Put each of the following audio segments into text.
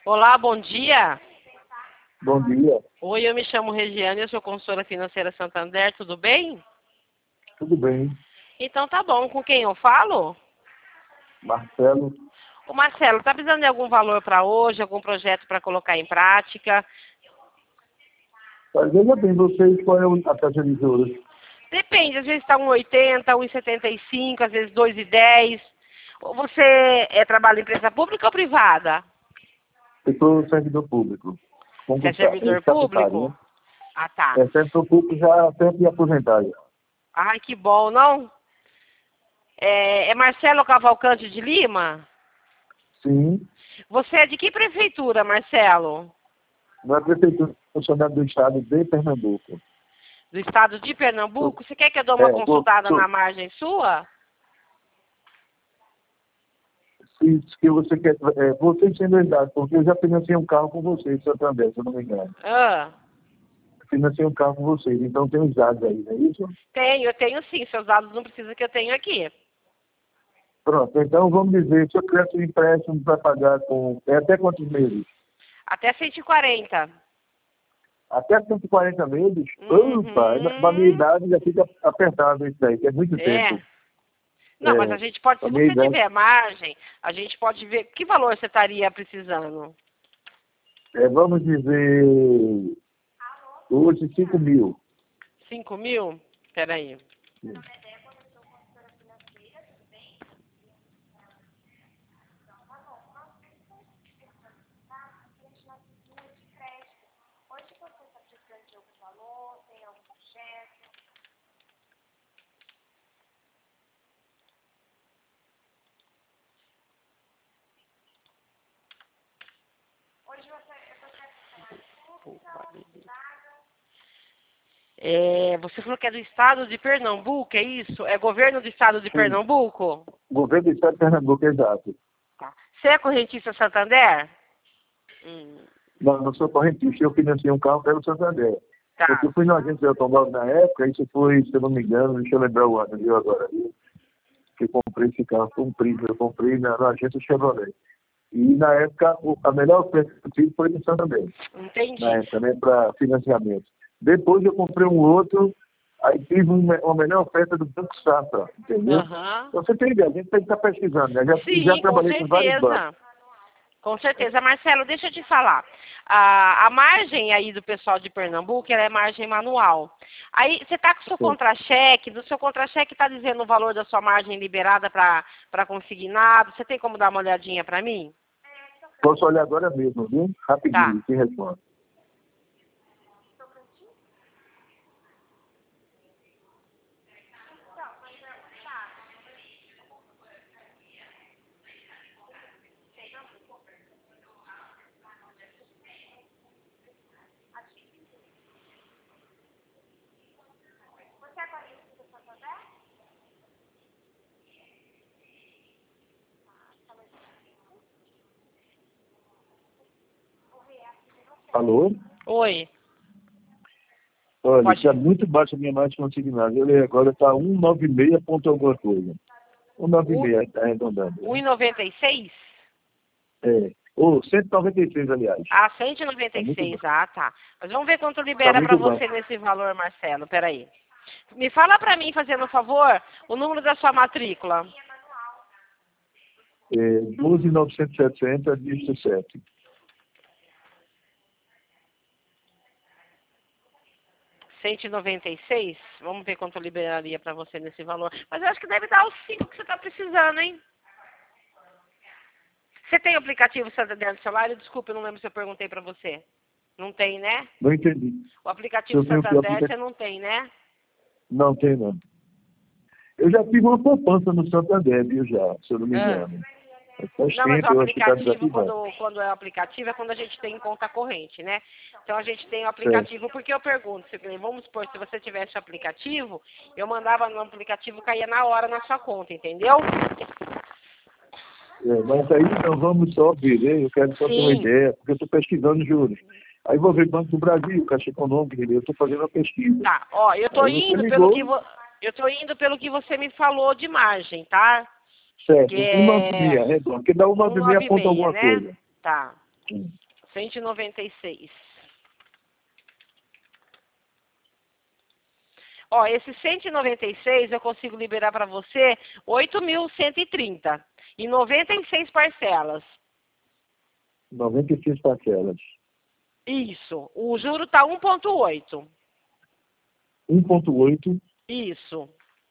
Olá, bom dia. Bom dia. Oi, eu me chamo Regiane, eu sou consultora financeira Santander, tudo bem? Tudo bem? Então tá bom, com quem eu falo? Marcelo. O Marcelo, tá precisando de algum valor para hoje, algum projeto para colocar em prática? Mas veja bem, vocês, qual é a taxa de juros? Depende, às vezes está 1,80, 1,75, às vezes 2,10. Você trabalha em empresa pública ou privada? Eu sou servidor público. Você é servidor Estatutário, público? né? Ah, tá. É servidor público já sempre aposentado. Ai, que bom, não? É Marcelo Cavalcante de Lima? Sim. Você é de que prefeitura, Marcelo? Na prefeitura funcionário do estado de Pernambuco. Do estado de Pernambuco? Você quer que eu dê uma consultada na margem sua? Se você quer, você sendo verdade, porque eu já financei um carro com vocês, Santander, se eu não me engano. Ah. Financei um carro com vocês, então tem os dados aí, não é isso? Eu tenho sim. Seus dados não precisa que eu tenho aqui. Pronto, então vamos dizer, se eu tivesse um empréstimo para pagar com até quantos meses? Até 140. Até 140 meses? Uhum. Opa, na minha idade já fica apertado isso aí, que é muito tempo. Não, mas a gente pode, se você idade, tiver margem, a gente pode ver que valor você estaria precisando. Vamos dizer, hoje 5 mil. 5 mil? Peraí. Sim. Você falou que é do estado de Pernambuco, é isso? É governo do estado de Sim. Pernambuco? Governo do estado de Pernambuco, exato. Tá. Você é correntista Santander? Não sou correntista, eu financei um carro pelo Santander. Tá. Porque eu fui na agência de automóvel na época, isso foi, se eu não me engano, deixa eu lembrar o ano, viu, agora. Que eu comprei esse carro, eu comprei na agência Chevrolet. E na época, a melhor oferta que eu tive foi do Santander. Entendi. Na época, né, para financiamento. Depois eu comprei um outro, aí tive uma melhor oferta do Banco Safra, entendeu? Uhum. Você tem ideia, a gente tem que estar pesquisando, né? Sim, já trabalhei com vários bancos. Com certeza. Marcelo, deixa eu te falar. A margem aí do pessoal de Pernambuco, ela é margem manual. Aí, você está com o seu contra-cheque, no seu contra-cheque está dizendo o valor da sua margem liberada para consignado. Você tem como dar uma olhadinha para mim? Posso olhar agora mesmo, viu? Rapidinho, te respondo. Alô? Oi. Olha, está muito baixo a minha margem consignada. Ele agora está 196 ponto alguma coisa. 196, está arredondando. 1,96? Ou 196, aliás. 196, tá. Mas vamos ver quanto libera para você nesse valor, Marcelo. Peraí. Me fala para mim, fazendo um favor, o número da sua matrícula. 12.970, dígito 7. 196? Vamos ver quanto liberaria para você nesse valor. Mas eu acho que deve dar os 5 que você está precisando, hein? Você tem o aplicativo Santander no celular? Desculpa, eu não lembro se eu perguntei para você. Não tem, né? Não entendi. O aplicativo Santander você não tem, né? Não tem, não. Eu já tive uma poupança no Santander, viu, já, se eu não me engano. Não, mas o aplicativo, quando é o aplicativo, é quando a gente tem conta corrente, né? Então a gente tem o aplicativo, porque eu pergunto, vamos supor, se você tivesse o aplicativo, eu mandava no aplicativo, caía na hora na sua conta, entendeu? Mas aí não vamos só ver, né? Eu quero só ter uma ideia, porque eu estou pesquisando juros. Aí vou ver Banco do Brasil, Caixa Econômica, eu estou fazendo a pesquisa. Tá, ó, eu estou indo pelo que você me falou de margem, tá? Certo, 196, redondo, porque dá 196 ponto alguma coisa. Tá. 196. Ó, esse 196 eu consigo liberar para você 8.130 e 96 parcelas. 96 parcelas. Isso. O juro tá 1,8. 1,8. Isso.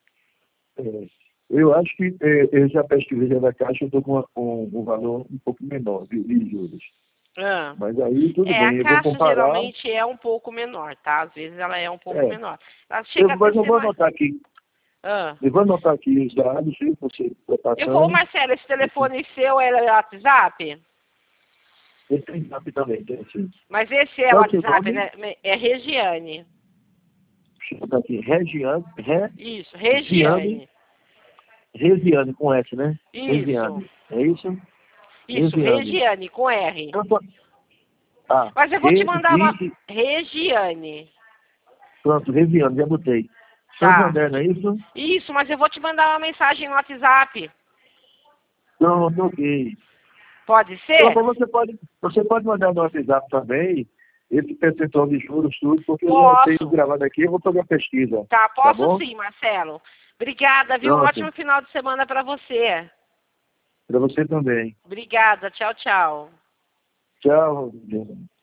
Eu acho que eu já pesquisei já da Caixa, eu estou com um valor um pouco menor de juros. Mas aí tudo bem, a eu vou Caixa comparar. Geralmente é um pouco menor, tá? Às vezes ela é um pouco menor. Ela chega Mas eu vou anotar aqui. Eu vou anotar aqui os dados, se você está passando. Marcelo, esse telefone seu é WhatsApp? Esse tem WhatsApp também, tem sim. Mas esse é WhatsApp, né? É Regiane. Deixa eu botar aqui, Regiane. Isso, Regiane. Regiane com S, né? Isso. Regiane. É isso? Isso, Regiane com R. Mas eu vou te mandar uma... Regiane. Pronto, Regiane, já botei. Santander, não é isso? Isso, mas eu vou te mandar uma mensagem no WhatsApp. Não, ok. Pode ser? Então, você pode mandar no WhatsApp também esse percentual de juros, tudo, porque eu já tenho gravado aqui, eu vou fazer a pesquisa. Tá, posso sim, Marcelo. Obrigada, viu? Um ótimo final de semana para você. Para você também. Obrigada, tchau, tchau. Tchau.